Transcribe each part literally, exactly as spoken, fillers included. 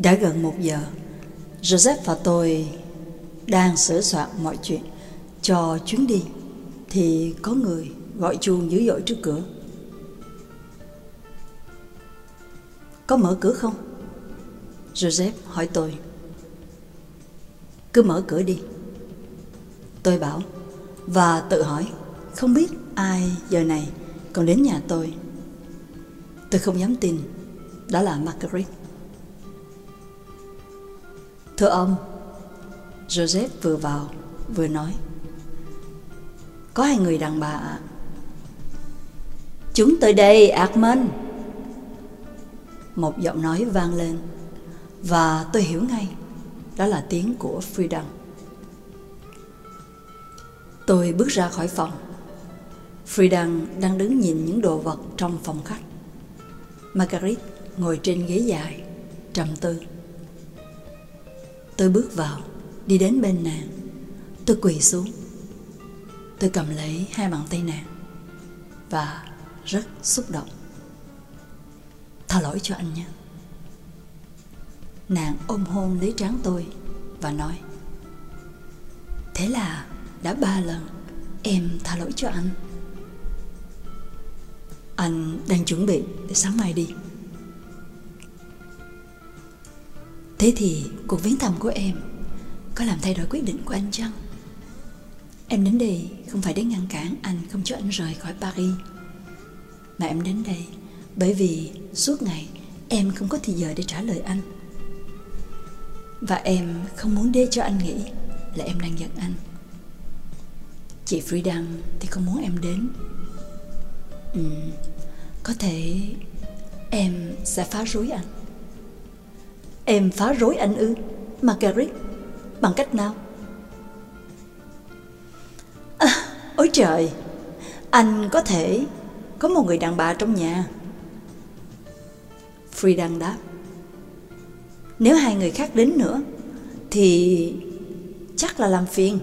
Đã gần một giờ, Joseph và tôi đang sửa soạn mọi chuyện cho chuyến đi thì có người gọi chuông dữ dội trước cửa. Có mở cửa không? Joseph hỏi tôi. Cứ mở cửa đi, tôi bảo, và tự hỏi không biết ai giờ này còn đến nhà tôi. Tôi không dám tin đó là Marguerite. Thưa ông, Joseph vừa vào vừa nói, có hai người đàn bà ạ. Chúng tôi đây, Armand. Một giọng nói vang lên, và tôi hiểu ngay đó là tiếng của Friedan. Tôi bước ra khỏi phòng. Friedan đang đứng nhìn những đồ vật trong phòng khách. Marguerite ngồi trên ghế dài, trầm tư. Tôi bước vào, đi đến bên nàng. Tôi quỳ xuống. Tôi cầm lấy hai bàn tay nàng và rất xúc động. Tha lỗi cho anh nhé. Nàng ôm hôn lấy trán tôi và nói, thế là đã ba lần em tha lỗi cho anh. Anh đang chuẩn bị để sáng mai đi. Thế thì cuộc viếng thăm của em có làm thay đổi quyết định của anh chăng? Em đến đây không phải để ngăn cản anh không cho anh rời khỏi Paris, mà em đến đây bởi vì suốt ngày em không có thì giờ để trả lời anh. Và em không muốn để cho anh nghĩ là em đang giận anh. Chị Friedan thì không muốn em đến. ừ, Có thể em sẽ phá rối anh. Em phá rối anh ư? Marguerite, bằng cách nào? À, ôi trời, anh có thể có một người đàn bà trong nhà. Friedan đáp, nếu hai người khác đến nữa thì chắc là làm phiền.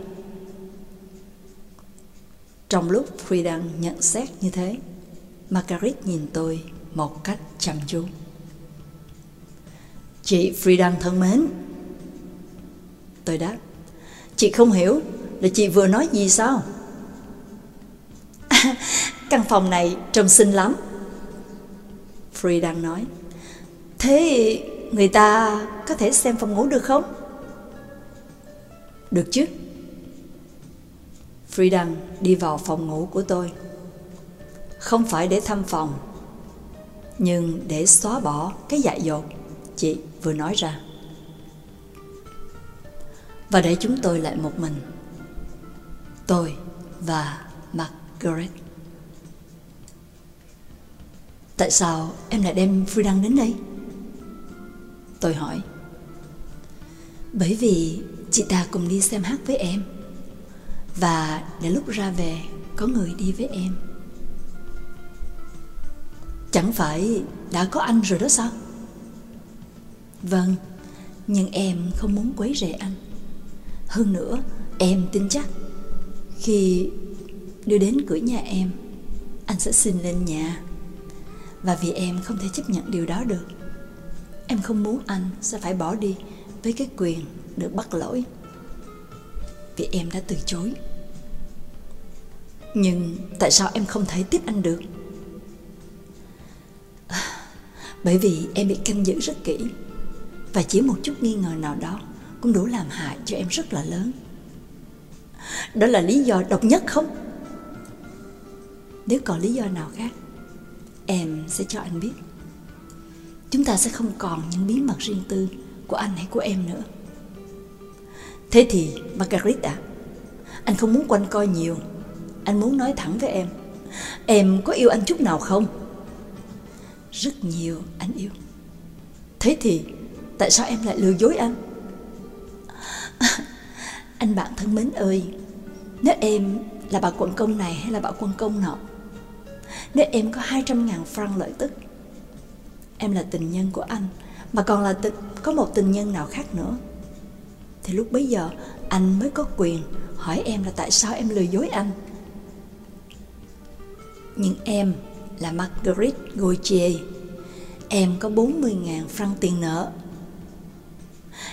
Trong lúc Friedan nhận xét như thế, Marguerite nhìn tôi một cách chăm chú. Chị Friedan thân mến, tôi đáp, chị không hiểu là chị vừa nói gì sao? À, căn phòng này trông xinh lắm, Friedan nói. Thế người ta có thể xem phòng ngủ được không? Được chứ. Friedan đi vào phòng ngủ của tôi. Không phải để thăm phòng, nhưng để xóa bỏ cái dại dột chị vừa nói ra, và để chúng tôi lại một mình, tôi và Marguerite. Tại sao em lại đem Friedan đến đây? Tôi hỏi. Bởi vì chị ta cùng đi xem hát với em, và để lúc ra về có người đi với em. Chẳng phải đã có anh rồi đó sao? Vâng, nhưng em không muốn quấy rầy anh. Hơn nữa, em tin chắc khi đưa đến cửa nhà em, anh sẽ xin lên nhà. Và vì em không thể chấp nhận điều đó được, em không muốn anh sẽ phải bỏ đi với cái quyền được bắt lỗi, vì em đã từ chối. Nhưng tại sao em không thể tiếp anh được? À, bởi vì em bị canh giữ rất kỹ, và chỉ một chút nghi ngờ nào đó cũng đủ làm hại cho em rất là lớn. Đó là lý do độc nhất không? Nếu còn lý do nào khác, em sẽ cho anh biết. Chúng ta sẽ không còn những bí mật riêng tư của anh hay của em nữa. Thế thì Marguerite à, anh không muốn quanh co nhiều. Anh muốn nói thẳng với em. Em có yêu anh chút nào không? Rất nhiều anh yêu. Thế thì tại sao em lại lừa dối anh? Anh bạn thân mến ơi, nếu em là bà quận công này hay là bà quận công nọ, nếu em có hai trăm ngàn franc lợi tức, em là tình nhân của anh, mà còn là tình, có một tình nhân nào khác nữa, thì lúc bấy giờ anh mới có quyền hỏi em là tại sao em lừa dối anh. Nhưng em là Marguerite Gauthier, em có bốn mươi ngàn franc tiền nợ.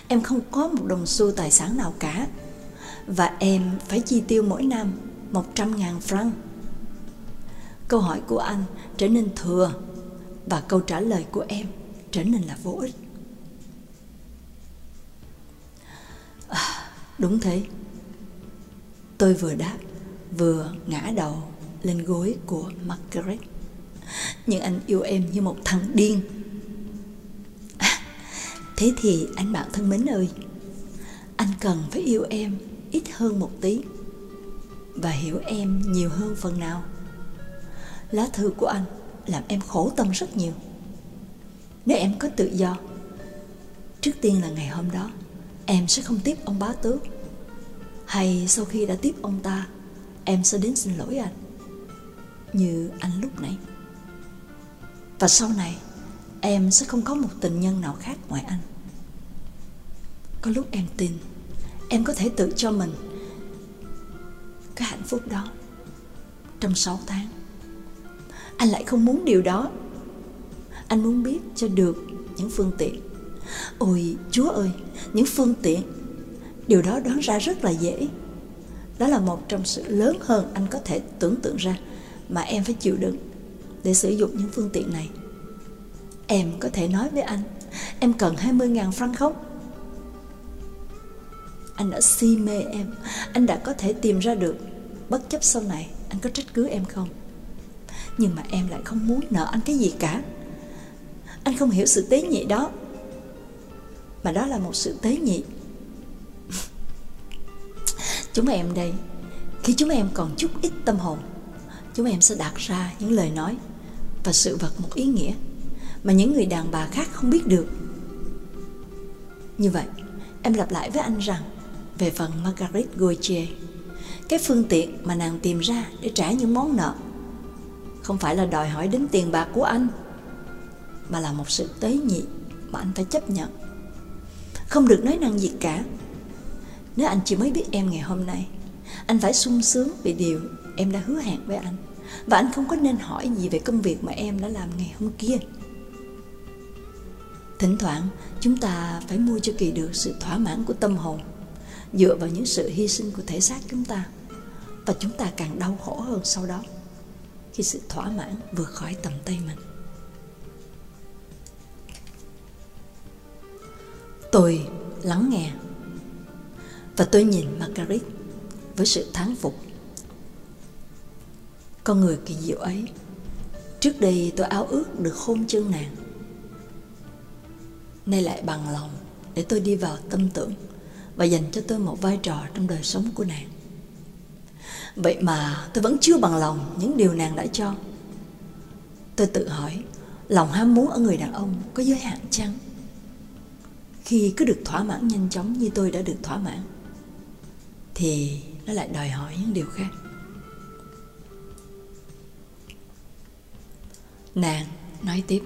em không có một đồng xu tài sản nào cả, và em phải chi tiêu mỗi năm một trăm ngàn franc. Câu hỏi của anh trở nên thừa, và câu trả lời của em trở nên là vô ích. À, đúng thế. Tôi vừa đáp, vừa ngã đầu lên gối của Margaret. Nhưng anh yêu em như một thằng điên. À, thế thì anh bạn thân mến ơi, anh cần phải yêu em ít hơn một tí, và hiểu em nhiều hơn phần nào. Lá thư của anh làm em khổ tâm rất nhiều. Nếu em có tự do, trước tiên là ngày hôm đó em sẽ không tiếp ông bá tước, hay sau khi đã tiếp ông ta, em sẽ đến xin lỗi anh, như anh lúc nãy. Và sau này em sẽ không có một tình nhân nào khác ngoài anh. Có lúc em tin em có thể tự cho mình cái hạnh phúc đó trong sáu tháng. Anh lại không muốn điều đó. Anh muốn biết cho được những phương tiện. Ôi Chúa ơi, những phương tiện, điều đó đoán ra rất là dễ. Đó là một trong sự lớn hơn anh có thể tưởng tượng ra mà em phải chịu đựng để sử dụng những phương tiện này. Em có thể nói với anh, em cần hai mươi ngàn franc không? Anh đã si mê em, anh đã có thể tìm ra được, bất chấp sau này anh có trách cứ em không. Nhưng mà em lại không muốn nợ anh cái gì cả. Anh không hiểu sự tế nhị đó, mà đó là một sự tế nhị. Chúng em đây, khi chúng em còn chút ít tâm hồn, chúng em sẽ đặt ra những lời nói và sự vật một ý nghĩa mà những người đàn bà khác không biết được. Như vậy, em lặp lại với anh rằng, về phần Margaret Gauthier, cái phương tiện mà nàng tìm ra để trả những món nợ không phải là đòi hỏi đến tiền bạc của anh, mà là một sự tế nhị mà anh phải chấp nhận. Không được nói năng gì cả. Nếu anh chỉ mới biết em ngày hôm nay, anh phải sung sướng vì điều em đã hứa hẹn với anh, và anh không có nên hỏi gì về công việc mà em đã làm ngày hôm kia. Thỉnh thoảng chúng ta phải mua cho kỳ được sự thỏa mãn của tâm hồn dựa vào những sự hy sinh của thể xác chúng ta, và chúng ta càng đau khổ hơn sau đó khi sự thỏa mãn vượt khỏi tầm tay mình. Tôi lắng nghe, và tôi nhìn Margaret với sự thán phục. Con người kỳ diệu ấy, trước đây tôi ao ước được hôn chân nàng, nay lại bằng lòng để tôi đi vào tâm tưởng và dành cho tôi một vai trò trong đời sống của nàng. Vậy mà tôi vẫn chưa bằng lòng những điều nàng đã cho. Tôi tự hỏi, lòng ham muốn ở người đàn ông có giới hạn chăng? Khi cứ được thỏa mãn nhanh chóng như tôi đã được thỏa mãn, thì nó lại đòi hỏi những điều khác. Nàng nói tiếp,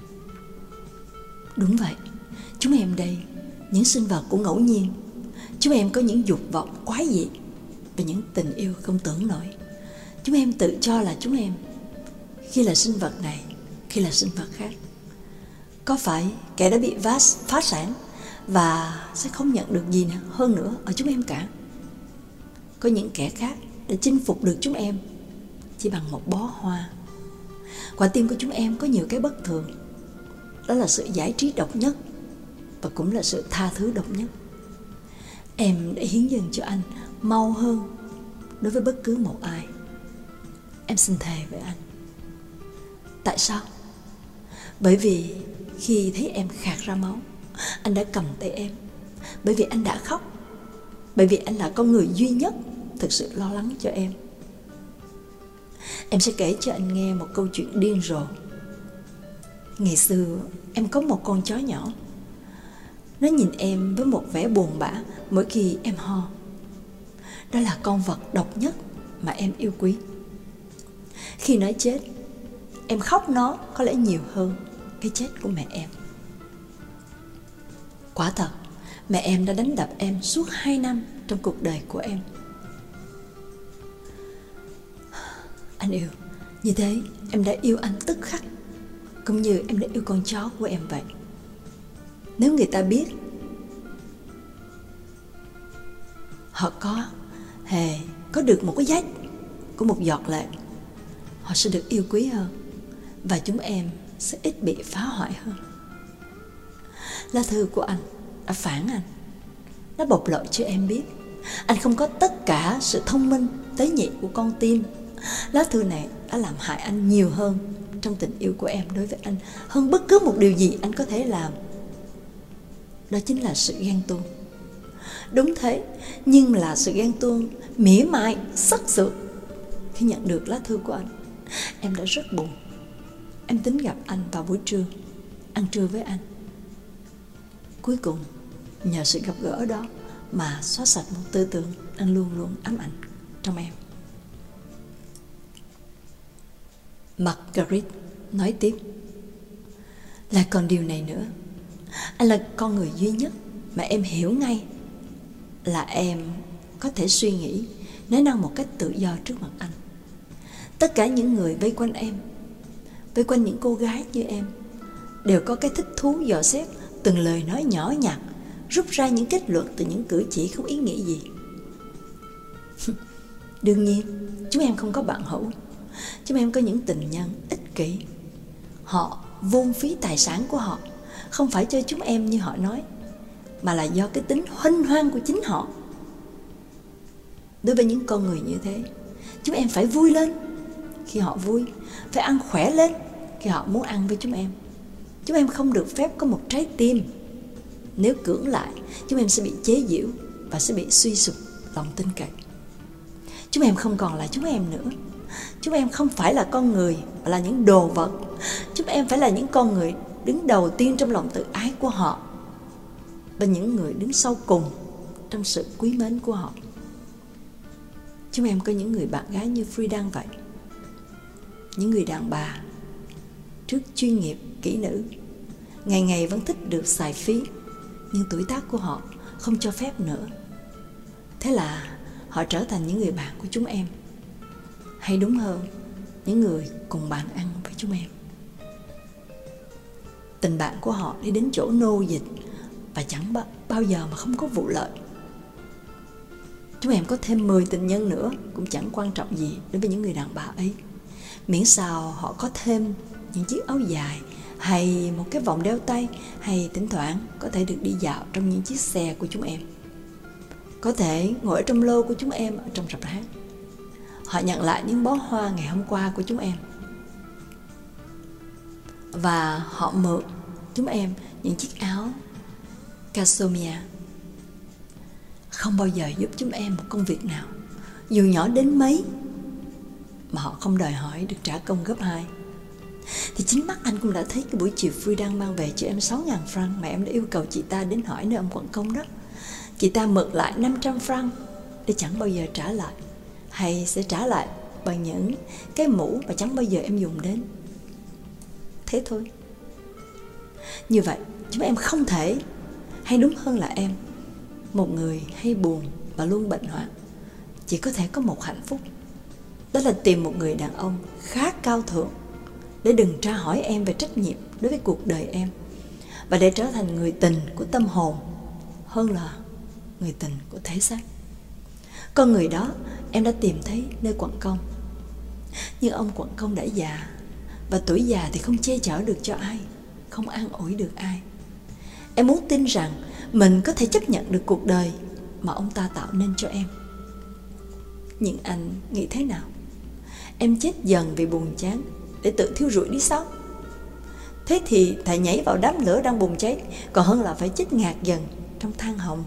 đúng vậy, chúng em đây, những sinh vật của ngẫu nhiên, chúng em có những dục vọng quái dị và những tình yêu không tưởng nổi. Chúng em tự cho là chúng em, khi là sinh vật này, khi là sinh vật khác. Có phải kẻ đã bị phá sản và sẽ không nhận được gì nữa, hơn nữa ở chúng em cả? Có những kẻ khác để chinh phục được chúng em chỉ bằng một bó hoa. Quả tim của chúng em có nhiều cái bất thường. Đó là sự giải trí độc nhất, và cũng là sự tha thứ độc nhất. Em đã hiến dâng cho anh mau hơn đối với bất cứ một ai. Em xin thề với anh. Tại sao? Bởi vì khi thấy em khạc ra máu, anh đã cầm tay em. Bởi vì anh đã khóc. Bởi vì anh là con người duy nhất thực sự lo lắng cho em. Em sẽ kể cho anh nghe một câu chuyện điên rồ. Ngày xưa em có một con chó nhỏ. Nó nhìn em với một vẻ buồn bã mỗi khi em ho. Đó là con vật độc nhất mà em yêu quý. Khi nó chết, em khóc nó có lẽ nhiều hơn cái chết của mẹ em. Quả thật, mẹ em đã đánh đập em suốt hai năm trong cuộc đời của em. Anh yêu, như thế em đã yêu anh tức khắc, cũng như em đã yêu con chó của em vậy. Nếu người ta biết họ có hề có được một cái giá của một giọt lệ, họ sẽ được yêu quý hơn và chúng em sẽ ít bị phá hoại hơn. Lá thư của anh đã phản anh, nó bộc lộ cho em biết anh không có tất cả sự thông minh tế nhị của con tim. Lá thư này đã làm hại anh nhiều hơn trong tình yêu của em đối với anh hơn bất cứ một điều gì anh có thể làm. Đó chính là sự ghen tuông. Đúng thế, nhưng là sự ghen tuông mỉa mai, sắc sược. Khi nhận được lá thư của anh, em đã rất buồn. Em tính gặp anh vào buổi trưa, ăn trưa với anh. Cuối cùng, nhờ sự gặp gỡ đó mà xóa sạch một tư tưởng đang luôn luôn ám ảnh trong em. Margaret nói tiếp. Lại còn điều này nữa, anh là con người duy nhất mà em hiểu ngay là em có thể suy nghĩ, nói năng một cách tự do trước mặt anh. Tất cả những người vây quanh em, vây quanh những cô gái như em, đều có cái thích thú dò xét từng lời nói nhỏ nhặt, rút ra những kết luận từ những cử chỉ không ý nghĩa gì. Đương nhiên, chúng em không có bạn hữu. Chúng em có những tình nhân ích kỷ. Họ vung phí tài sản của họ, không phải cho chúng em như họ nói, mà là do cái tính huênh hoang của chính họ. Đối với những con người như thế, chúng em phải vui lên khi họ vui, phải ăn khỏe lên khi họ muốn ăn với chúng em. Chúng em không được phép có một trái tim. Nếu cưỡng lại, chúng em sẽ bị chế giễu và sẽ bị suy sụp lòng tin cậy. Chúng em không còn là chúng em nữa. Chúng em không phải là con người, mà là những đồ vật. Chúng em phải là những con người đứng đầu tiên trong lòng tự ái của họ, và những người đứng sau cùng trong sự quý mến của họ. Chúng em có những người bạn gái như Friedan vậy. Những người đàn bà trước chuyên nghiệp kỹ nữ, ngày ngày vẫn thích được xài phí, nhưng tuổi tác của họ không cho phép nữa. Thế là họ trở thành những người bạn của chúng em, hay đúng hơn, những người cùng bàn ăn với chúng em. Tình bạn của họ đi đến chỗ nô dịch và chẳng bao giờ mà không có vụ lợi. Chúng em có thêm mười tình nhân nữa cũng chẳng quan trọng gì đối với những người đàn bà ấy, miễn sao họ có thêm những chiếc áo dài hay một cái vòng đeo tay, hay thỉnh thoảng có thể được đi dạo trong những chiếc xe của chúng em, có thể ngồi ở trong lô của chúng em ở trong rạp hát. Họ nhận lại những bó hoa ngày hôm qua của chúng em, và họ mượn chúng em những chiếc áo cashmere. Không bao giờ giúp chúng em một công việc nào, dù nhỏ đến mấy, mà họ không đòi hỏi được trả công gấp hai. Thì chính mắt anh cũng đã thấy cái buổi chiều Friedan mang về cho em sáu ngàn franc mà em đã yêu cầu chị ta đến hỏi nơi ông quận công đó. Chị ta mượn lại năm trăm franc để chẳng bao giờ trả lại, hay sẽ trả lại bằng những cái mũ mà chẳng bao giờ em dùng đến. Thế thôi. Như vậy, chúng em không thể, hay đúng hơn là em, một người hay buồn và luôn bệnh hoạn, chỉ có thể có một hạnh phúc, đó là tìm một người đàn ông khá cao thượng để đừng tra hỏi em về trách nhiệm đối với cuộc đời em, và để trở thành người tình của tâm hồn hơn là người tình của thể xác. Con người đó em đã tìm thấy nơi quận công. Nhưng ông quận công đã già, và tuổi già thì không che chở được cho ai, không an ủi được ai. Em muốn tin rằng mình có thể chấp nhận được cuộc đời mà ông ta tạo nên cho em. Nhưng anh nghĩ thế nào? Em chết dần vì buồn chán để tự thiêu rụi đi sao? Thế thì thà nhảy vào đám lửa đang bùng cháy, còn hơn là phải chết ngạt dần trong than hồng.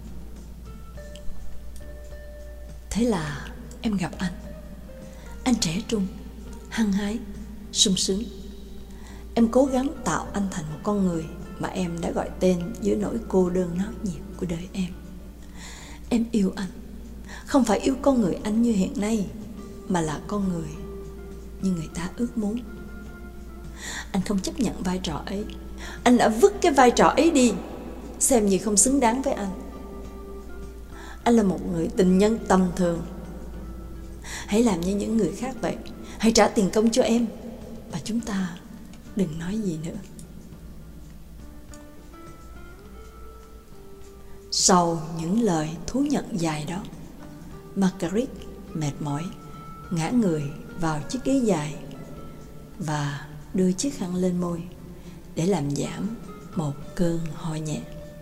Thế là em gặp anh. Anh trẻ trung, hăng hái, sung sướng. Em cố gắng tạo anh thành một con người mà em đã gọi tên giữa nỗi cô đơn náo nhiệt của đời em. Em yêu anh, không phải yêu con người anh như hiện nay, mà là con người như người ta ước muốn. Anh không chấp nhận vai trò ấy. Anh đã vứt cái vai trò ấy đi, xem như không xứng đáng với anh. Anh là một người tình nhân tầm thường. Hãy làm như những người khác vậy. Hãy trả tiền công cho em, và chúng ta đừng nói gì nữa. Sau những lời thú nhận dài đó, Margaret mệt mỏi ngã người vào chiếc ghế dài và đưa chiếc khăn lên môi để làm giảm một cơn ho nhẹ.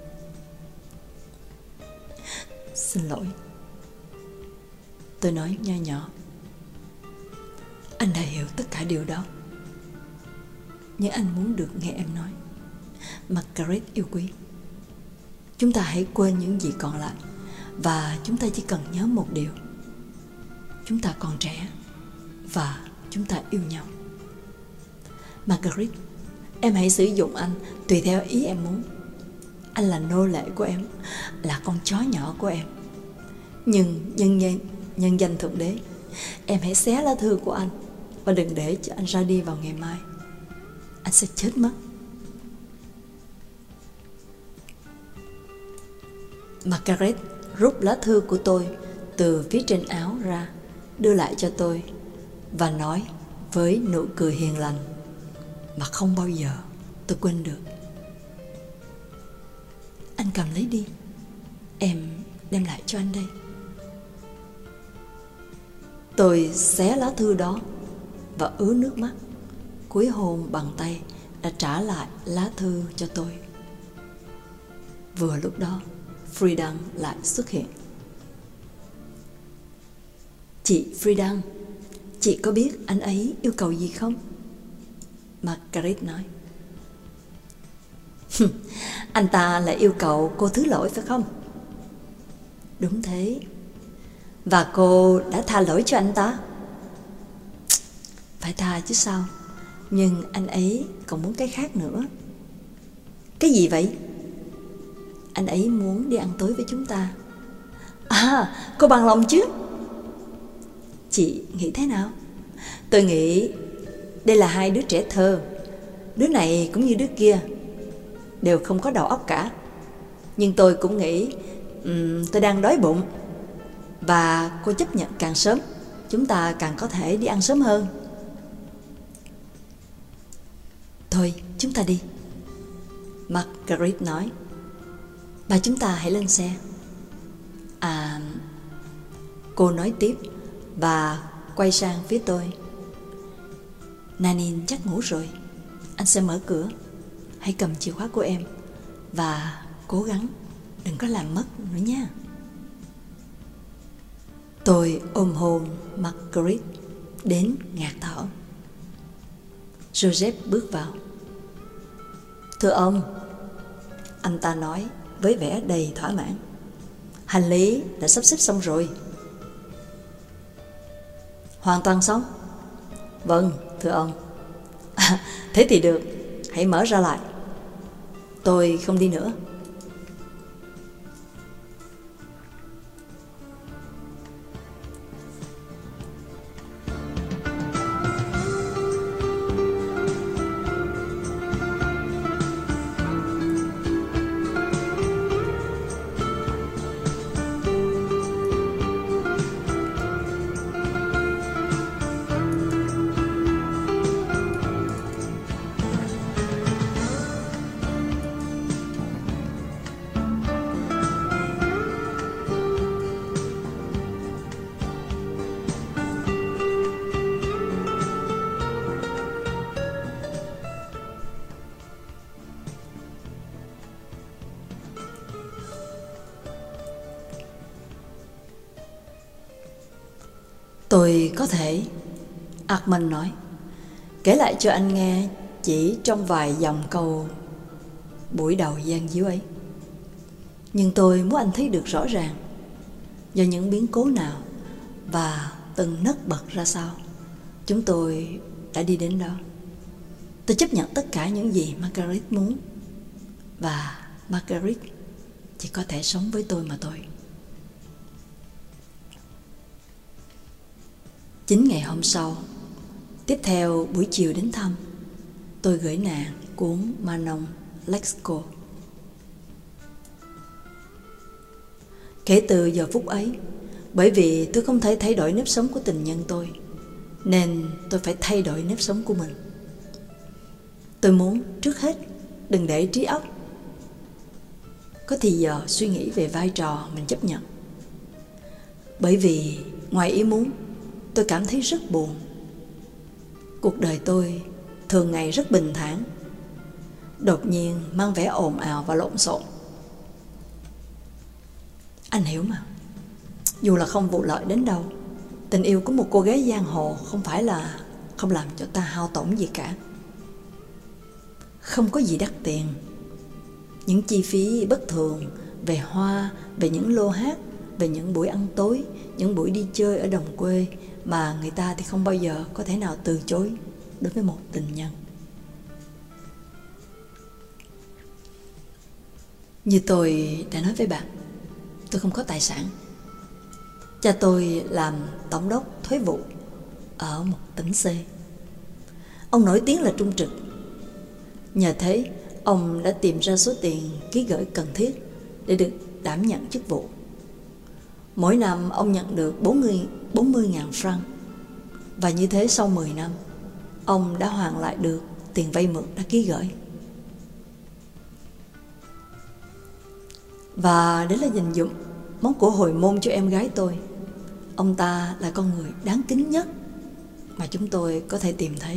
Xin lỗi, tôi nói nho nhỏ. Anh đã hiểu tất cả điều đó, nhưng anh muốn được nghe em nói. Margaret yêu quý, chúng ta hãy quên những gì còn lại, và chúng ta chỉ cần nhớ một điều: chúng ta còn trẻ và chúng ta yêu nhau. Margaret, em hãy sử dụng anh tùy theo ý em muốn. Anh là nô lệ của em, là con chó nhỏ của em. Nhưng nhân, nhân, nhân danh Thượng Đế, em hãy xé lá thư của anh và đừng để cho anh ra đi vào ngày mai. Anh sẽ chết mất. Margaret rút lá thư của tôi từ phía trên áo ra, đưa lại cho tôi và nói với nụ cười hiền lành mà không bao giờ tôi quên được: anh cầm lấy đi, em đem lại cho anh đây. Tôi xé lá thư đó và ứa nước mắt, cúi hôn bằng tay đã trả lại lá thư cho tôi. Vừa lúc đó, Friedan lại xuất hiện. Chị Friedan, chị có biết anh ấy yêu cầu gì không? Margaret nói. Anh ta lại yêu cầu cô thứ lỗi phải không? Đúng thế. Và cô đã tha lỗi cho anh ta? Phải tha chứ sao. Nhưng anh ấy còn muốn cái khác nữa. Cái gì vậy? Anh ấy muốn đi ăn tối với chúng ta. À, cô bằng lòng chứ? Chị nghĩ thế nào? Tôi nghĩ đây là hai đứa trẻ thơ. Đứa này cũng như đứa kia, đều không có đầu óc cả. Nhưng tôi cũng nghĩ um, tôi đang đói bụng, và cô chấp nhận càng sớm, chúng ta càng có thể đi ăn sớm hơn. Thôi, chúng ta đi, Margaret nói. Và chúng ta hãy lên xe. À, cô nói tiếp và quay sang phía tôi. Nanin chắc ngủ rồi. Anh sẽ mở cửa. Hãy cầm chìa khóa của em và cố gắng đừng có làm mất nữa nha. Tôi ôm hôn Margaret đến ngạt thở. Joseph bước vào. Thưa ông, anh ta nói với vẻ đầy thỏa mãn, hành lý đã sắp xếp xong rồi. Hoàn toàn xong? Vâng, thưa ông. À, thế thì được, hãy mở ra lại. Tôi không đi nữa. Tôi có thể, Armand nói, kể lại cho anh nghe chỉ trong vài dòng câu buổi đầu gian díu ấy. Nhưng tôi muốn anh thấy được rõ ràng do những biến cố nào và từng nấc bật ra sao chúng tôi đã đi đến đó. Tôi chấp nhận tất cả những gì Margaret muốn, và Margaret chỉ có thể sống với tôi mà thôi. Chính ngày hôm sau, tiếp theo buổi chiều đến thăm, tôi gửi nàng cuốn Manon Lescaut. Kể từ giờ phút ấy, bởi vì tôi không thể thay đổi nếp sống của tình nhân tôi, nên tôi phải thay đổi nếp sống của mình. Tôi muốn trước hết đừng để trí óc có thì giờ suy nghĩ về vai trò mình chấp nhận. Bởi vì ngoài ý muốn, tôi cảm thấy rất buồn. Cuộc đời tôi thường ngày rất bình thản, đột nhiên mang vẻ ồn ào và lộn xộn. Anh hiểu mà, dù là không vụ lợi đến đâu, tình yêu của một cô gái giang hồ không phải là không làm cho ta hao tổn gì cả. Không có gì đắt tiền. Những chi phí bất thường về hoa, về những lô hát, về những buổi ăn tối, những buổi đi chơi ở đồng quê mà người ta thì không bao giờ có thể nào từ chối đối với một tình nhân. Như tôi đã nói với bạn, tôi không có tài sản. Cha tôi làm tổng đốc thuế vụ ở một tỉnh C. Ông nổi tiếng là trung trực. Nhờ thế, ông đã tìm ra số tiền ký gửi cần thiết để được đảm nhận chức vụ. Mỗi năm ông nhận được bốn mươi nghìn franc. Và như thế sau mười năm, ông đã hoàn lại được tiền vay mượn đã ký gửi. Và đấy là dành dụm món của hồi môn cho em gái tôi. Ông ta là con người đáng kính nhất mà chúng tôi có thể tìm thấy.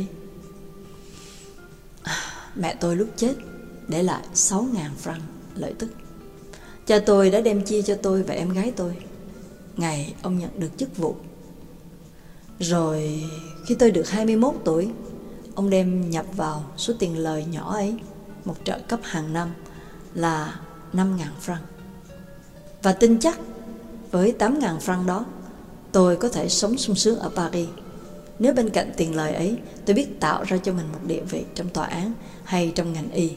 À, mẹ tôi lúc chết để lại sáu nghìn franc lợi tức. Cha tôi đã đem chia cho tôi và em gái tôi ngày ông nhận được chức vụ. Rồi khi tôi được hai mươi mốt tuổi, ông đem nhập vào số tiền lời nhỏ ấy một trợ cấp hàng năm là năm nghìn franc. Và tin chắc với tám nghìn franc đó, tôi có thể sống sung sướng ở Paris. Nếu bên cạnh tiền lời ấy, tôi biết tạo ra cho mình một địa vị trong tòa án hay trong ngành y.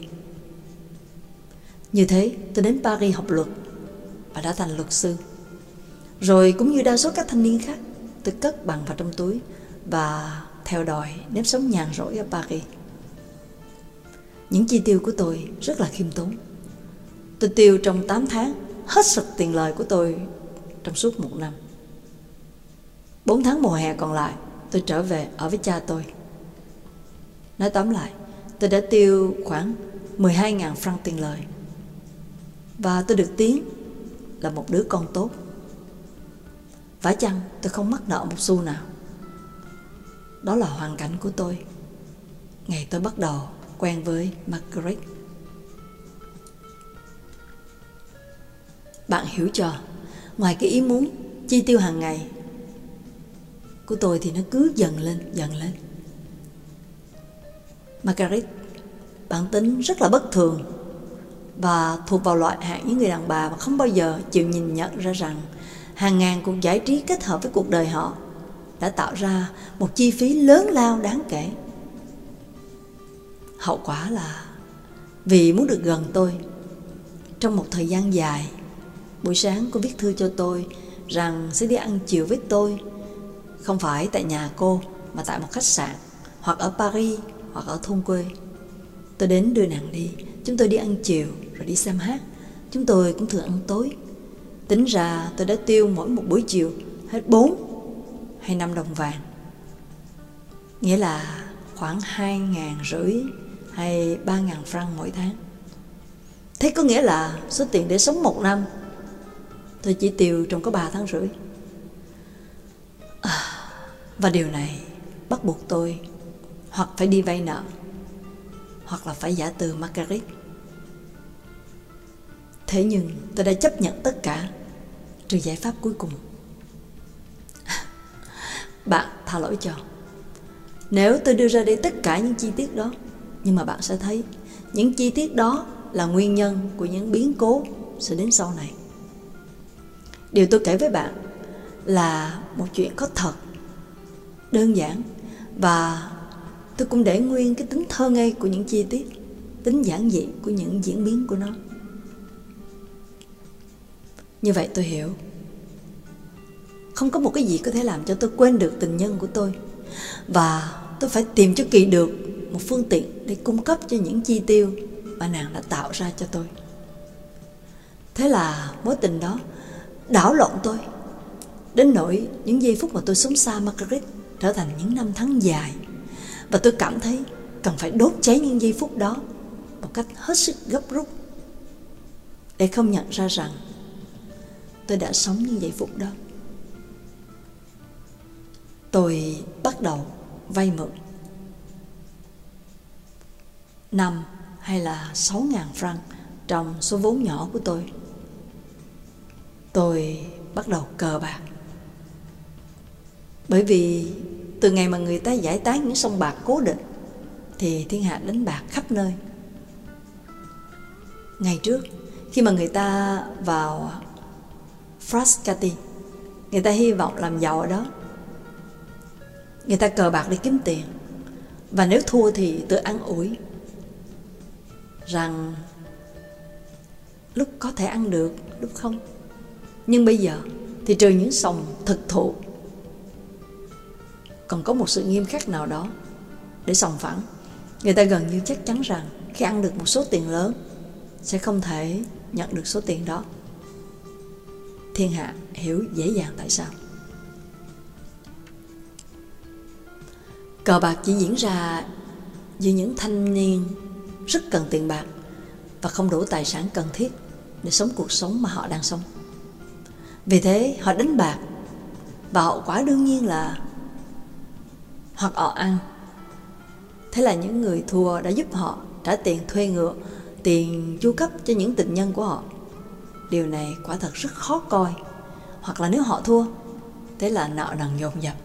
Như thế, tôi đến Paris học luật và đã thành luật sư. Rồi cũng như đa số các thanh niên khác, tôi cất bằng vào trong túi và theo đòi nếp sống nhàn rỗi ở Paris. Những chi tiêu của tôi rất là khiêm tốn. Tôi tiêu trong tám tháng hết sạch tiền lời của tôi trong suốt một năm. Bốn tháng mùa hè còn lại, tôi trở về ở với cha tôi. Nói tóm lại, tôi đã tiêu khoảng mười hai nghìn franc tiền lời. Và tôi được tiếng là một đứa con tốt. Phải chăng tôi không mắc nợ một xu nào? Đó là hoàn cảnh của tôi ngày tôi bắt đầu quen với Margaret. Bạn hiểu cho, ngoài cái ý muốn chi tiêu hàng ngày của tôi thì nó cứ dần lên, dần lên. Margaret bản tính rất là bất thường và thuộc vào loại hạng những người đàn bà mà không bao giờ chịu nhìn nhận ra rằng hàng ngàn cuộc giải trí kết hợp với cuộc đời họ đã tạo ra một chi phí lớn lao đáng kể. Hậu quả là vì muốn được gần tôi, trong một thời gian dài, buổi sáng cô viết thư cho tôi rằng sẽ đi ăn chiều với tôi, không phải tại nhà cô mà tại một khách sạn, hoặc ở Paris, hoặc ở thôn quê. Tôi đến đưa nàng đi, chúng tôi đi ăn chiều rồi đi xem hát. Chúng tôi cũng thường ăn tối. Tính ra tôi đã tiêu mỗi một buổi chiều hết bốn hay năm đồng vàng, nghĩa là khoảng hai ngàn rưỡi hay ba ngàn franc mỗi tháng. Thế có nghĩa là số tiền để sống một năm tôi chỉ tiêu trong có ba tháng rưỡi. À, và điều này bắt buộc tôi hoặc phải đi vay nợ, hoặc là phải giả từ Margaret. Thế nhưng tôi đã chấp nhận tất cả, trừ giải pháp cuối cùng. Bạn tha lỗi cho. Nếu tôi đưa ra đây tất cả những chi tiết đó, nhưng mà bạn sẽ thấy những chi tiết đó là nguyên nhân của những biến cố sẽ đến sau này. Điều tôi kể với bạn là một chuyện có thật, đơn giản, và tôi cũng để nguyên cái tính thơ ngây của những chi tiết, tính giản dị của những diễn biến của nó. Như vậy tôi hiểu, không có một cái gì có thể làm cho tôi quên được tình nhân của tôi, và tôi phải tìm cho kỳ được một phương tiện để cung cấp cho những chi tiêu mà nàng đã tạo ra cho tôi. Thế là mối tình đó đảo lộn tôi, đến nỗi những giây phút mà tôi sống xa Margaret trở thành những năm tháng dài, và tôi cảm thấy cần phải đốt cháy những giây phút đó một cách hết sức gấp rút để không nhận ra rằng tôi đã sống những giây phút đó. Tôi bắt đầu vay mượn năm hay là sáu ngàn franc trong số vốn nhỏ của tôi. Tôi bắt đầu cờ bạc. Bởi vì từ ngày mà người ta giải tán những sòng bạc cố định thì thiên hạ đánh bạc khắp nơi. Ngày trước, khi mà người ta vào Frascati, người ta hy vọng làm giàu ở đó. Người ta cờ bạc để kiếm tiền, và nếu thua thì tự an ủi rằng lúc có thể ăn được, lúc không. Nhưng bây giờ thì trừ những sòng thực thụ, còn có một sự nghiêm khắc nào đó để sòng phẳng. Người ta gần như chắc chắn rằng khi ăn được một số tiền lớn sẽ không thể nhận được số tiền đó. Thiên hạ hiểu dễ dàng tại sao. Cờ bạc chỉ diễn ra giữa những thanh niên rất cần tiền bạc và không đủ tài sản cần thiết để sống cuộc sống mà họ đang sống. Vì thế họ đánh bạc, và hậu quả đương nhiên là hoặc họ ăn. Thế là những người thua đã giúp họ trả tiền thuê ngựa, tiền chu cấp cho những tình nhân của họ. Điều này quả thật rất khó coi. Hoặc là nếu họ thua, thế là nợ nần dồn dập.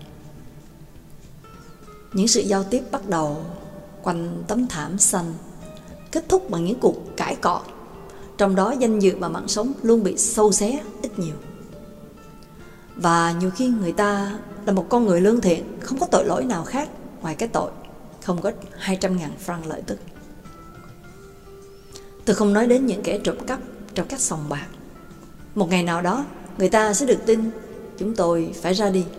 Những sự giao tiếp bắt đầu quanh tấm thảm xanh, kết thúc bằng những cuộc cãi cọ. Trong đó danh dự và mạng sống luôn bị xâu xé ít nhiều. Và nhiều khi người ta là một con người lương thiện, không có tội lỗi nào khác ngoài cái tội không có hai trăm ngàn franc lợi tức. Tôi không nói đến những kẻ trộm cắp trong các sòng bạc. Một ngày nào đó người ta sẽ được tin chúng tôi phải ra đi,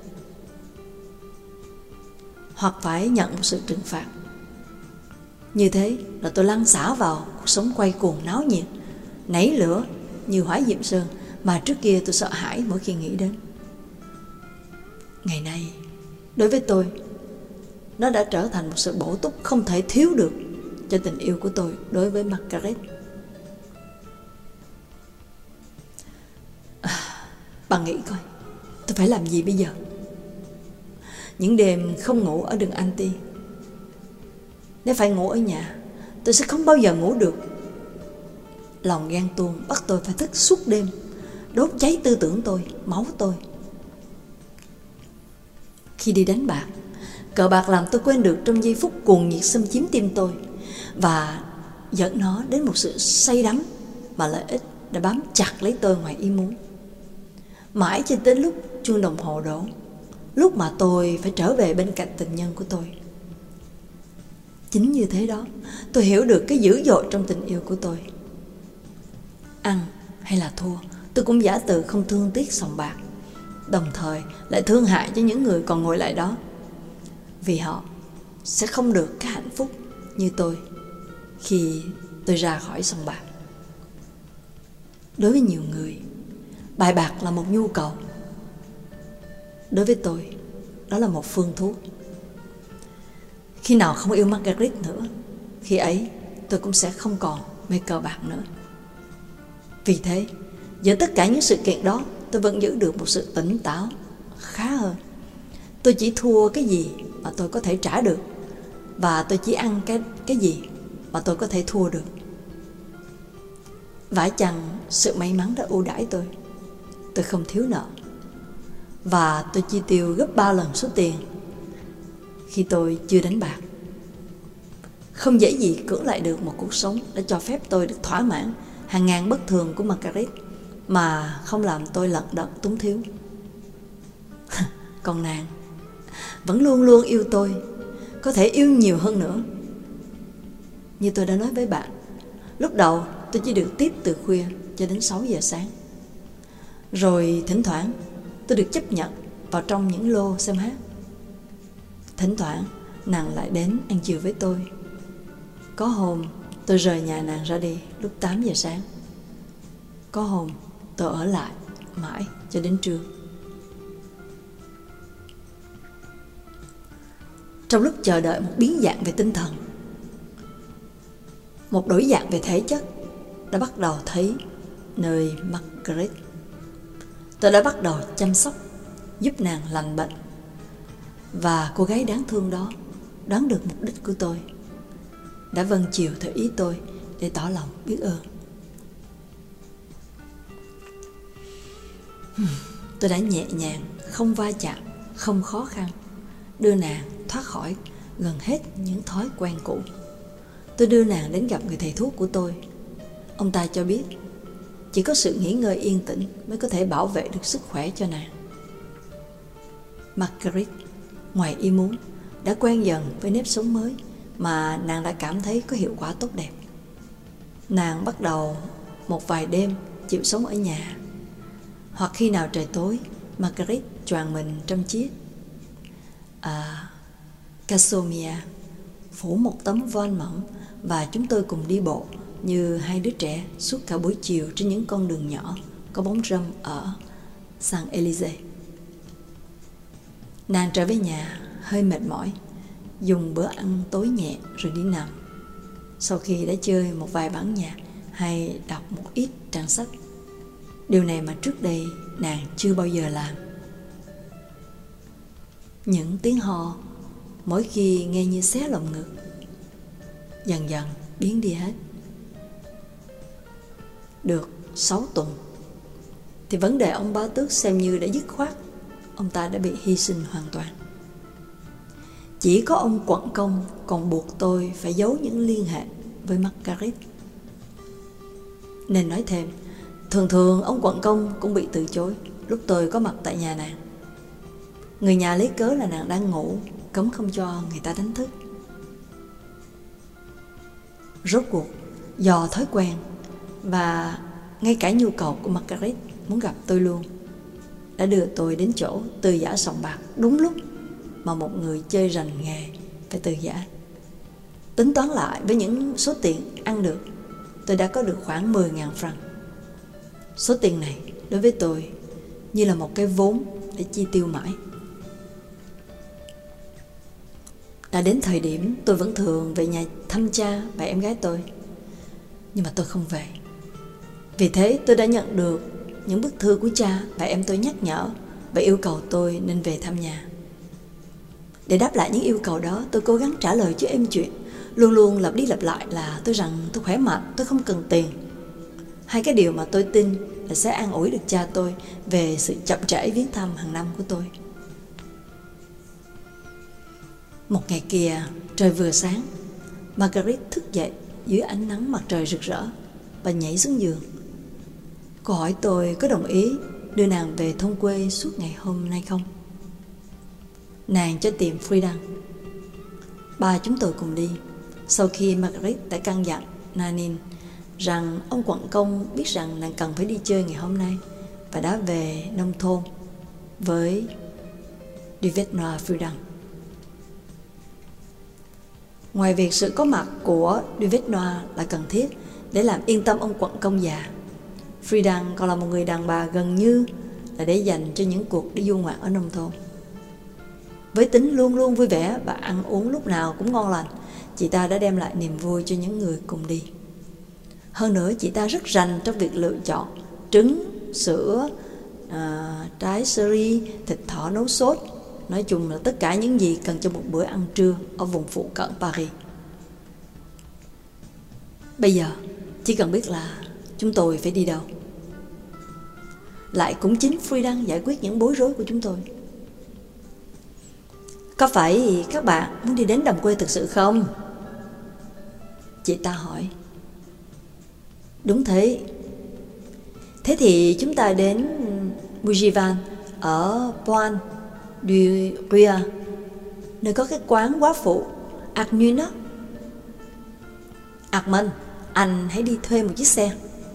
hoặc phải nhận một sự trừng phạt. Như thế là tôi lăn xả vào cuộc sống quay cuồng náo nhiệt, nảy lửa như hỏa diệm sơn mà trước kia tôi sợ hãi mỗi khi nghĩ đến. Ngày nay, đối với tôi, nó đã trở thành một sự bổ túc không thể thiếu được cho tình yêu của tôi đối với Margaret. À, bà nghĩ coi, tôi phải làm gì bây giờ? Những đêm không ngủ ở đường Anti. Nếu phải ngủ ở nhà, tôi sẽ không bao giờ ngủ được. Lòng ghen tuông bắt tôi phải thức suốt đêm, đốt cháy tư tưởng tôi, máu tôi. Khi đi đánh bạc, cờ bạc làm tôi quên được trong giây phút cuồng nhiệt xâm chiếm tim tôi, và dẫn nó đến một sự say đắm mà lợi ích đã bám chặt lấy tôi ngoài ý muốn. Mãi cho đến lúc chuông đồng hồ đổ, lúc mà tôi phải trở về bên cạnh tình nhân của tôi. Chính như thế đó, tôi hiểu được cái dữ dội trong tình yêu của tôi. Ăn hay là thua, tôi cũng giả từ không thương tiếc sòng bạc, đồng thời lại thương hại cho những người còn ngồi lại đó, vì họ sẽ không được cái hạnh phúc như tôi khi tôi ra khỏi sòng bạc. Đối với nhiều người, bài bạc là một nhu cầu. Đối với tôi, đó là một phương thuốc. Khi nào không yêu Margaret nữa, khi ấy tôi cũng sẽ không còn mê cờ bạc nữa. Vì thế, giữa tất cả những sự kiện đó, tôi vẫn giữ được một sự tỉnh táo khá hơn. Tôi chỉ thua cái gì mà tôi có thể trả được, và tôi chỉ ăn cái, cái gì mà tôi có thể thua được. Vả chăng sự may mắn đã ưu đãi tôi. Tôi không thiếu nợ, và tôi chi tiêu gấp ba lần số tiền khi tôi chưa đánh bạc. Không dễ gì cưỡng lại được một cuộc sống đã cho phép tôi được thỏa mãn hàng ngàn bất thường của Margaret mà không làm tôi lận đận túng thiếu. Còn nàng vẫn luôn luôn yêu tôi, có thể yêu nhiều hơn nữa. Như tôi đã nói với bạn, lúc đầu tôi chỉ được tiếp từ khuya cho đến sáu giờ sáng. Rồi thỉnh thoảng tôi được chấp nhận vào trong những lô xem hát. Thỉnh thoảng nàng lại đến ăn chiều với tôi. Có hôm tôi rời nhà nàng ra đi lúc tám giờ sáng. Có hôm tôi ở lại mãi cho đến trưa. Trong lúc chờ đợi một biến dạng về tinh thần, một đổi dạng về thể chất, đã bắt đầu thấy nơi Margaret. Tôi đã bắt đầu chăm sóc, giúp nàng lành bệnh. Và cô gái đáng thương đó đoán được mục đích của tôi, đã vâng chiều theo ý tôi để tỏ lòng biết ơn. Tôi đã nhẹ nhàng, không va chạm, không khó khăn, đưa nàng thoát khỏi gần hết những thói quen cũ. Tôi đưa nàng đến gặp người thầy thuốc của tôi. Ông ta cho biết chỉ có sự nghỉ ngơi yên tĩnh mới có thể bảo vệ được sức khỏe cho nàng. Margaret, ngoài ý muốn, đã quen dần với nếp sống mới mà nàng đã cảm thấy có hiệu quả tốt đẹp. Nàng bắt đầu một vài đêm chịu sống ở nhà, hoặc khi nào trời tối, Margaret choàng mình trong chiếc à, Casomia, phủ một tấm voan mỏng, và chúng tôi cùng đi bộ như hai đứa trẻ suốt cả buổi chiều trên những con đường nhỏ có bóng râm ở Champs-Élysées. Nàng trở về nhà hơi mệt mỏi, dùng bữa ăn tối nhẹ rồi đi nằm. Sau khi đã chơi một vài bản nhạc hay đọc một ít trang sách, điều này mà trước đây nàng chưa bao giờ làm. Những tiếng ho mỗi khi nghe như xé lồng ngực dần dần biến đi hết. Được sáu tuần thì vấn đề ông bá tước xem như đã dứt khoát. Ông ta đã bị hy sinh hoàn toàn. Chỉ có ông quận công còn buộc tôi phải giấu những liên hệ với Margaret. Nên nói thêm, thường thường ông quận công cũng bị từ chối lúc tôi có mặt tại nhà nàng. Người nhà lấy cớ là nàng đang ngủ, cấm không cho người ta đánh thức. Rốt cuộc, do thói quen và ngay cả nhu cầu của Margaret muốn gặp tôi luôn, đã đưa tôi đến chỗ từ giã sòng bạc đúng lúc mà một người chơi rành nghề phải từ giã. Tính toán lại với những số tiền ăn được, tôi đã có được khoảng mười nghìn franc. Số tiền này đối với tôi như là một cái vốn để chi tiêu mãi. Đã đến thời điểm tôi vẫn thường về nhà thăm cha và em gái tôi, nhưng mà tôi không về. Vì thế tôi đã nhận được những bức thư của cha và em tôi nhắc nhở và yêu cầu tôi nên về thăm nhà. Để đáp lại những yêu cầu đó, tôi cố gắng trả lời cho êm chuyện, luôn luôn lặp đi lặp lại là tôi rằng tôi khỏe mạnh, tôi không cần tiền. Hai cái điều mà tôi tin là sẽ an ủi được cha tôi về sự chậm trễ viếng thăm hàng năm của tôi. Một ngày kia, trời vừa sáng, Margaret thức dậy dưới ánh nắng mặt trời rực rỡ và nhảy xuống giường. Cô hỏi tôi có đồng ý đưa nàng về thôn quê suốt ngày hôm nay không. Nàng cho tìm Frida. Ba chúng tôi cùng đi. Sau khi Margaret đã căn dặn Nanin rằng ông quận công biết rằng nàng cần phải đi chơi ngày hôm nay và đã về nông thôn với Duvernoy Frida. Ngoài việc sự có mặt của Duvernoy là cần thiết để làm yên tâm ông quận công già, Frida còn là một người đàn bà gần như là để dành cho những cuộc đi du ngoạn ở nông thôn. Với tính luôn luôn vui vẻ và ăn uống lúc nào cũng ngon lành, chị ta đã đem lại niềm vui cho những người cùng đi. Hơn nữa, chị ta rất rành trong việc lựa chọn trứng, sữa, à, trái seri, thịt thỏ nấu sốt. Nói chung là tất cả những gì cần cho một bữa ăn trưa ở vùng phụ cận Paris. Bây giờ chỉ cần biết là chúng tôi phải đi đâu. Lại cũng chính Frida giải quyết những bối rối của chúng tôi. Có phải các bạn muốn đi đến đồng quê thực sự không? Chị ta hỏi. Đúng thế. Thế thì chúng ta đến Bougival ở Pointe du Roi, nơi có cái quán quá phụ Arnune đó. Armand, anh hãy đi thuê một chiếc xe.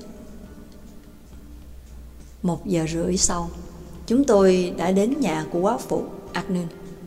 Một giờ rưỡi sau, chúng tôi đã đến nhà của quá phụ Arnune.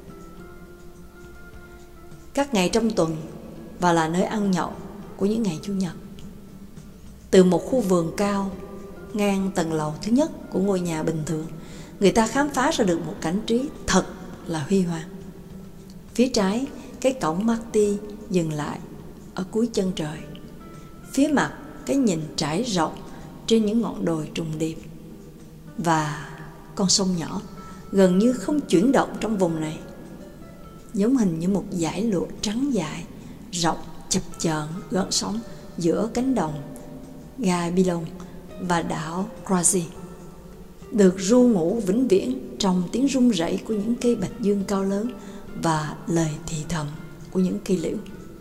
Các ngày trong tuần và là nơi ăn nhậu của những ngày Chủ nhật. Từ một khu vườn cao ngang tầng lầu thứ nhất của ngôi nhà bình thường, người ta khám phá ra được một cảnh trí thật là huy hoàng. Phía trái, cái cổng Marty dừng lại ở cuối chân trời. Phía mặt cái nhìn trải rộng trên những ngọn đồi trùng điệp. Và con sông nhỏ gần như không chuyển động trong vùng này, giống hình như một dải lụa trắng dài, rộng, chập chờn gợn sóng giữa cánh đồng Gabilon và đảo Croatia, được ru ngủ vĩnh viễn trong tiếng rung rẩy của những cây bạch dương cao lớn và lời thì thầm của những cây liễu.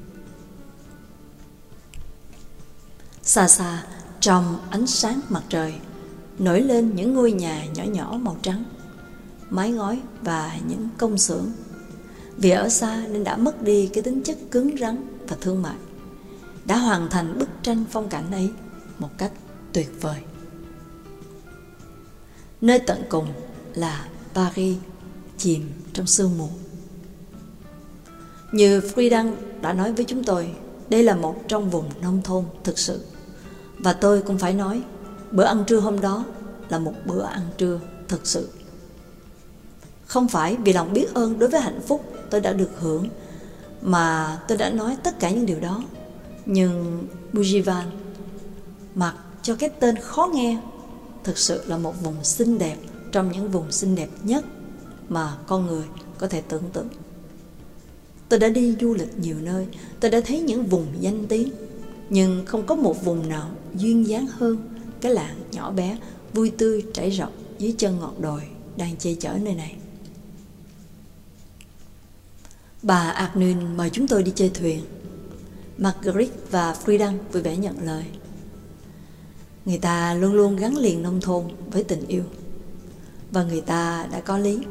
Xa xa, trong ánh sáng mặt trời, nổi lên những ngôi nhà nhỏ nhỏ màu trắng, mái ngói và những công xưởng. Vì ở xa nên đã mất đi cái tính chất cứng rắn và thương mại, đã hoàn thành bức tranh phong cảnh ấy một cách tuyệt vời. Nơi tận cùng là Paris chìm trong sương mù. Như Friedan đã nói với chúng tôi, đây là một trong vùng nông thôn thực sự. Và tôi cũng phải nói, bữa ăn trưa hôm đó là một bữa ăn trưa thực sự. Không phải vì lòng biết ơn đối với hạnh phúc tôi đã được hưởng mà tôi đã nói tất cả những điều đó. Nhưng Bougival, mặc cho cái tên khó nghe, thực sự là một vùng xinh đẹp trong những vùng xinh đẹp nhất mà con người có thể tưởng tượng. Tôi đã đi du lịch nhiều nơi, tôi đã thấy những vùng danh tiếng, nhưng không có một vùng nào duyên dáng hơn cái làng nhỏ bé, vui tươi trải rộng dưới chân ngọn đồi đang che chở nơi này. Bà Agnew mời chúng tôi đi chơi thuyền. Marguerite và Friedan vui vẻ nhận lời. Người ta luôn luôn gắn liền nông thôn với tình yêu, và người ta đã có lý.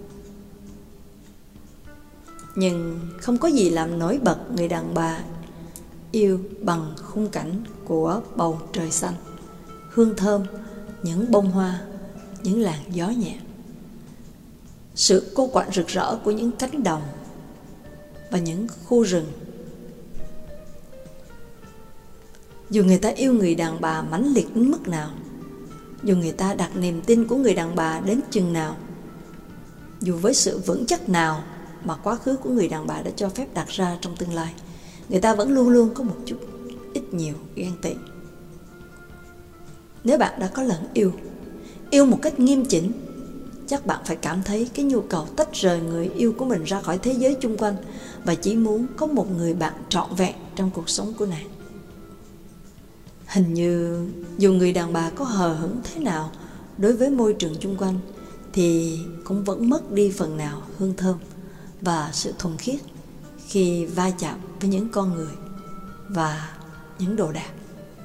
Nhưng không có gì làm nổi bật người đàn bà yêu bằng khung cảnh của bầu trời xanh, hương thơm, những bông hoa, những làn gió nhẹ, sự cô quạnh rực rỡ của những cánh đồng và những khu rừng. Dù người ta yêu người đàn bà mãnh liệt đến mức nào, dù người ta đặt niềm tin của người đàn bà đến chừng nào, dù với sự vững chắc nào mà quá khứ của người đàn bà đã cho phép đặt ra trong tương lai, người ta vẫn luôn luôn có một chút ít nhiều ghen tị. Nếu bạn đã có lần yêu, yêu một cách nghiêm chỉnh, chắc bạn phải cảm thấy cái nhu cầu tách rời người yêu của mình ra khỏi thế giới chung quanh và chỉ muốn có một người bạn trọn vẹn trong cuộc sống của nàng. Hình như dù người đàn bà có hờ hững thế nào đối với môi trường chung quanh thì cũng vẫn mất đi phần nào hương thơm và sự thuần khiết khi va chạm với những con người và những đồ đạc.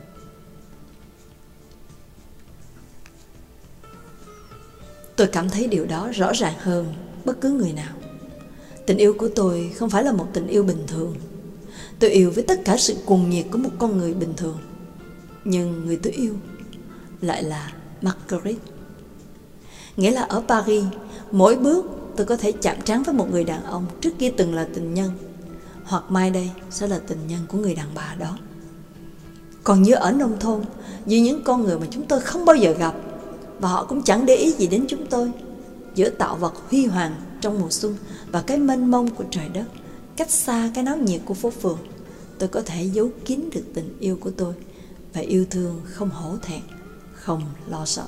Tôi cảm thấy điều đó rõ ràng hơn bất cứ người nào. Tình yêu của tôi không phải là một tình yêu bình thường. Tôi yêu với tất cả sự cuồng nhiệt của một con người bình thường. Nhưng người tôi yêu lại là Marguerite. Nghĩa là ở Paris, mỗi bước tôi có thể chạm trán với một người đàn ông trước kia từng là tình nhân, hoặc mai đây sẽ là tình nhân của người đàn bà đó. Còn như ở nông thôn, như những con người mà chúng tôi không bao giờ gặp, và họ cũng chẳng để ý gì đến chúng tôi, giữa tạo vật huy hoàng trong mùa xuân và cái mênh mông của trời đất, cách xa cái náo nhiệt của phố phường, tôi có thể giấu kín được tình yêu của tôi và yêu thương không hổ thẹn, không lo sợ.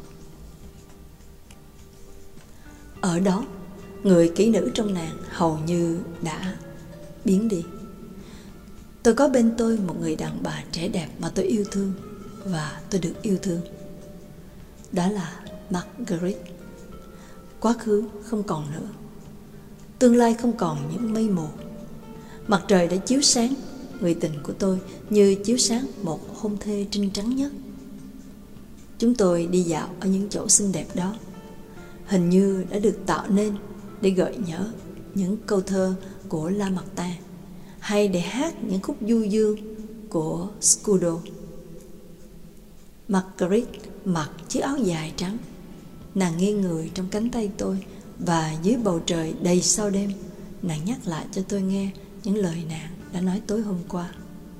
Ở đó, người kỹ nữ trong nàng hầu như đã biến đi. Tôi có bên tôi một người đàn bà trẻ đẹp mà tôi yêu thương và tôi được yêu thương. Đó là Marguerite. Quá khứ không còn nữa, tương lai không còn những mây mù. Mặt trời đã chiếu sáng người tình của tôi như chiếu sáng một hôn thê trinh trắng nhất. Chúng tôi đi dạo ở những chỗ xinh đẹp đó, hình như đã được tạo nên để gợi nhớ những câu thơ của Lamartine, hay để hát những khúc du dương của Scudo. Marguerite mặc chiếc áo dài trắng, nàng nghiêng người trong cánh tay tôi, và dưới bầu trời đầy sao đêm, nàng nhắc lại cho tôi nghe những lời nàng đã nói tối hôm qua.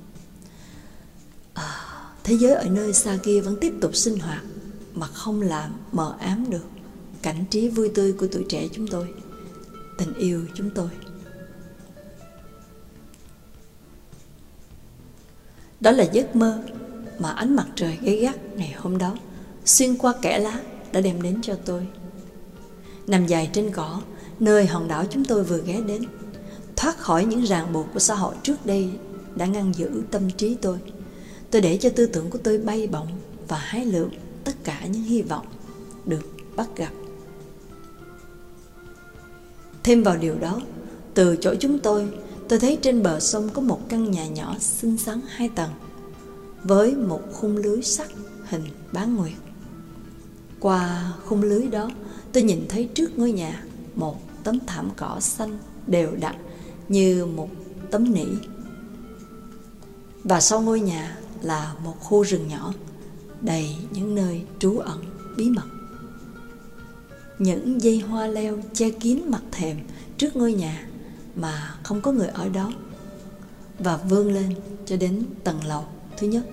À, thế giới ở nơi xa kia vẫn tiếp tục sinh hoạt mà không làm mờ ám được cảnh trí vui tươi của tuổi trẻ chúng tôi, tình yêu chúng tôi. Đó là giấc mơ, mà ánh mặt trời gay gắt ngày hôm đó xuyên qua kẽ lá đã đem đến cho tôi. Nằm dài trên cỏ, nơi hòn đảo chúng tôi vừa ghé đến, thoát khỏi những ràng buộc của xã hội trước đây đã ngăn giữ tâm trí tôi. Tôi để cho tư tưởng của tôi bay bổng và hái lượm tất cả những hy vọng được bắt gặp. Thêm vào điều đó, từ chỗ chúng tôi, tôi thấy trên bờ sông có một căn nhà nhỏ xinh xắn hai tầng, với một khung lưới sắt hình bán nguyệt. Qua khung lưới đó, tôi nhìn thấy trước ngôi nhà một tấm thảm cỏ xanh đều đặn như một tấm nỉ. Và sau ngôi nhà là một khu rừng nhỏ, đầy những nơi trú ẩn bí mật. Những dây hoa leo che kín mặt thềm trước ngôi nhà mà không có người ở đó, và vươn lên cho đến tầng lầu thứ nhất.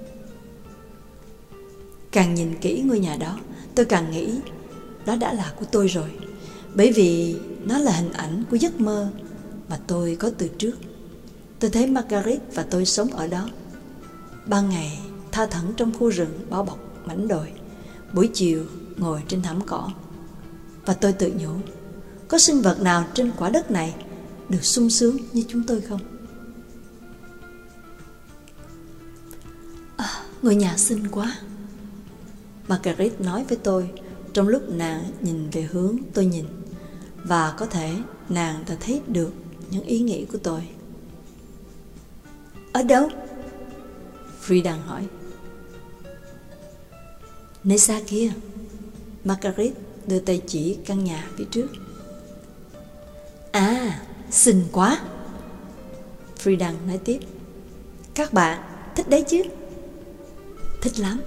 Càng nhìn kỹ ngôi nhà đó, tôi càng nghĩ đó đã là của tôi rồi, bởi vì nó là hình ảnh của giấc mơ mà tôi có từ trước. Tôi thấy Margaret và tôi sống ở đó, ban ngày tha thẩn trong khu rừng bao bọc mảnh đồi, buổi chiều ngồi trên thảm cỏ. Và tôi tự nhủ, có sinh vật nào trên quả đất này được sung sướng như chúng tôi không? À, ngôi nhà xinh quá, Margaret nói với tôi trong lúc nàng nhìn về hướng tôi nhìn, và có thể nàng đã thấy được những ý nghĩ của tôi. Ở đâu? Friedan hỏi. Nơi xa kia, Margaret đưa tay chỉ căn nhà phía trước. À, xinh quá, Friedan nói tiếp. Các bạn thích đấy chứ? Thích lắm.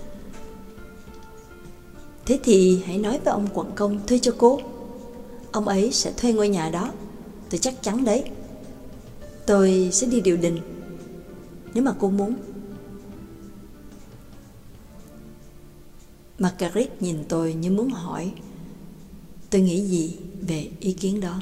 Thế thì hãy nói với ông quận công thuê cho cô. Ông ấy sẽ thuê ngôi nhà đó, tôi chắc chắn đấy. Tôi sẽ đi điều đình nếu mà cô muốn. Margaret nhìn tôi như muốn hỏi tôi nghĩ gì về ý kiến đó.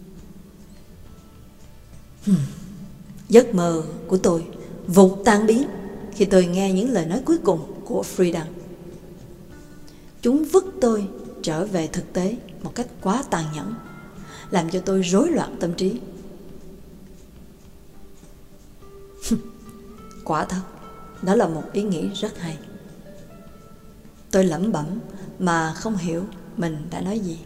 Hmm. Giấc mơ của tôi vụt tan biến khi tôi nghe những lời nói cuối cùng của Friedan. Chúng vứt tôi trở về thực tế một cách quá tàn nhẫn, làm cho tôi rối loạn tâm trí. Quả thật, đó là một ý nghĩ rất hay. Tôi lẩm bẩm mà không hiểu mình đã nói gì.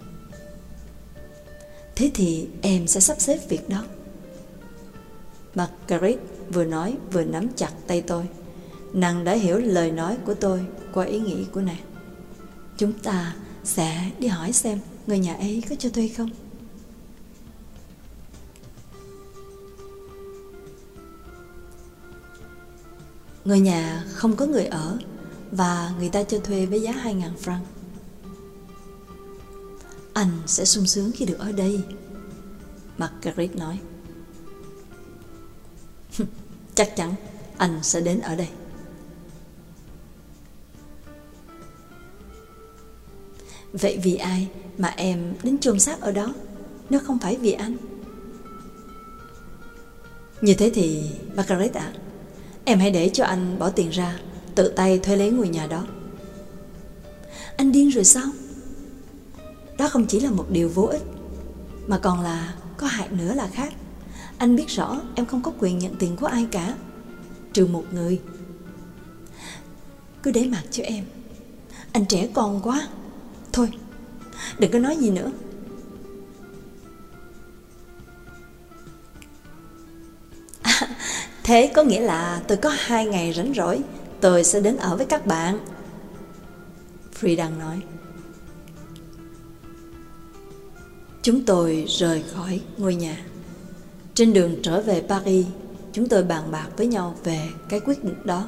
Thế thì em sẽ sắp xếp việc đó. Margaret vừa nói vừa nắm chặt tay tôi. Nàng đã hiểu lời nói của tôi qua ý nghĩ của nàng. Chúng ta sẽ đi hỏi xem người nhà ấy có cho thuê không. Ngôi nhà không có người ở, và người ta cho thuê với giá hai ngàn franc. Anh sẽ sung sướng khi được ở đây, Margaret nói. Chắc chắn anh sẽ đến ở đây. Vậy vì ai mà em đến chôn xác ở đó, nếu không phải vì anh? Như thế thì, Margaret ạ, à, em hãy để cho anh bỏ tiền ra, tự tay thuê lấy ngôi nhà đó. Anh điên rồi sao? Đó không chỉ là một điều vô ích, mà còn là có hại nữa là khác. Anh biết rõ em không có quyền nhận tiền của ai cả, trừ một người. Cứ để mặc cho em. Anh trẻ con quá. Thôi, đừng có nói gì nữa. À, thế có nghĩa là tôi có hai ngày rảnh rỗi, tôi sẽ đến ở với các bạn, Friedan nói. Chúng tôi rời khỏi ngôi nhà. Trên đường trở về Paris, chúng tôi bàn bạc với nhau về cái quyết định đó.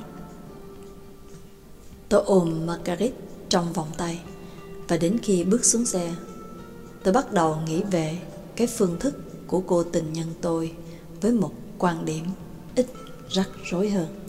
Tôi ôm Margaret trong vòng tay, và đến khi bước xuống xe, tôi bắt đầu nghĩ về cái phương thức của cô tình nhân tôi với một quan điểm ít rắc rối hơn.